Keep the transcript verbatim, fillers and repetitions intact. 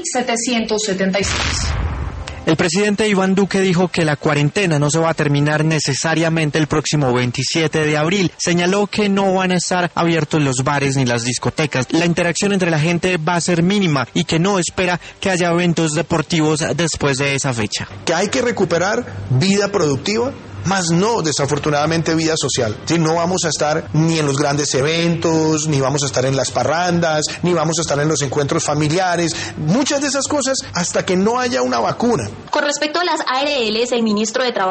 setecientos setenta y seis. El presidente Iván Duque dijo que la cuarentena no se va a terminar necesariamente el próximo veintisiete de abril. Señaló que no van a estar abiertos los bares ni las discotecas. La interacción entre la gente va a ser mínima y que no espera que haya eventos deportivos después de esa fecha. Que hay que recuperar vida productiva, más no, desafortunadamente, vida social. ¿Sí? No vamos a estar ni en los grandes eventos, ni vamos a estar en las parrandas, ni vamos a estar en los encuentros familiares, muchas de esas cosas hasta que no haya una vacuna. Con respecto a las A R Ls, el ministro de Trabajo